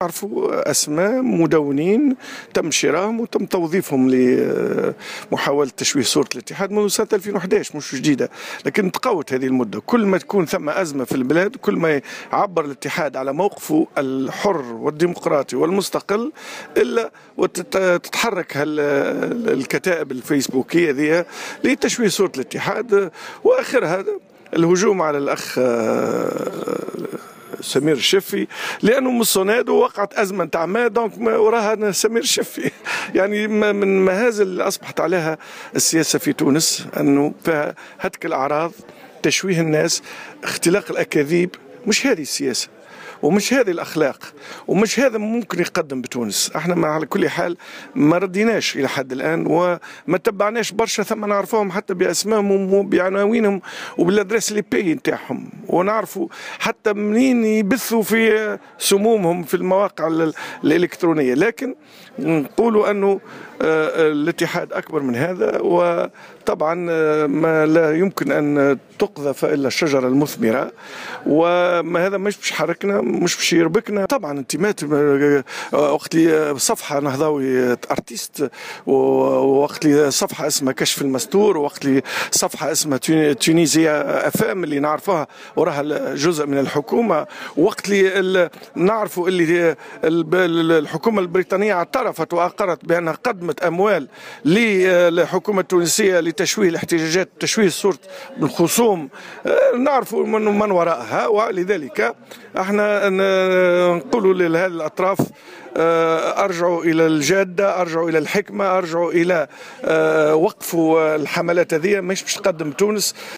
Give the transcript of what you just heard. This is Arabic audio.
عرفوا أسماء مدونين تم شراهم وتم توظيفهم لمحاولة تشويه صورة الاتحاد منذ سنة 2011، مش جديدة، لكن تقوت هذه المدة. كل ما تكون ثم أزمة في البلاد، كل ما يعبر الاتحاد على موقفه الحر والديمقراطي والمستقل إلا وتتحرك الكتائب الفيسبوكية ذي لتشويه صورة الاتحاد، وآخرها الهجوم على الأخ سمير الشفي، لانه من الصناد وقعت ازمه نتاع ما دونك وراها سمير الشفي. يعني من المهازل اللي اصبحت عليها السياسه في تونس انه فيها هتك الاعراض، تشويه الناس، اختلاق الاكاذيب. مش هذه السياسه ومش هذه الأخلاق ومش هذا ممكن يقدم بتونس. احنا على كل حال ما رديناش إلى حد الآن وما تبعناش برشا، ثم نعرفوهم حتى بأسمائهم وبعناوينهم وبالأدريس اللي باي نتاعهم، ونعرفوا حتى منين يبثوا في سمومهم في المواقع الإلكترونية. لكن نقولوا أنه الاتحاد أكبر من هذا، وطبعا ما لا يمكن أن تقذف إلا الشجرة المثمرة، وما هذا مش يحركنا، مش باش يربكنا. طبعا انتماء وقت لي صفحة نهضوي ارتيست، ووقت لي صفحة اسمها كشف المستور، ووقت لي صفحة اسمها تونيزيا افام اللي نعرفوها وراها جزء من الحكومة، وقت لي نعرفوا اللي الحكومة البريطانية اعترفت واقرت بأنها قدمت اموال للحكومة التونسية لتشويه الاحتجاجات، تشويه صورة الخصوم، نعرفوا من وراءها. ولذلك احنا نقول لهذه الاطراف ارجعوا الى الجاده، ارجعوا الى الحكمه، ارجعوا الى وقفوا الحملات هذه، مش باش تقدم تونس.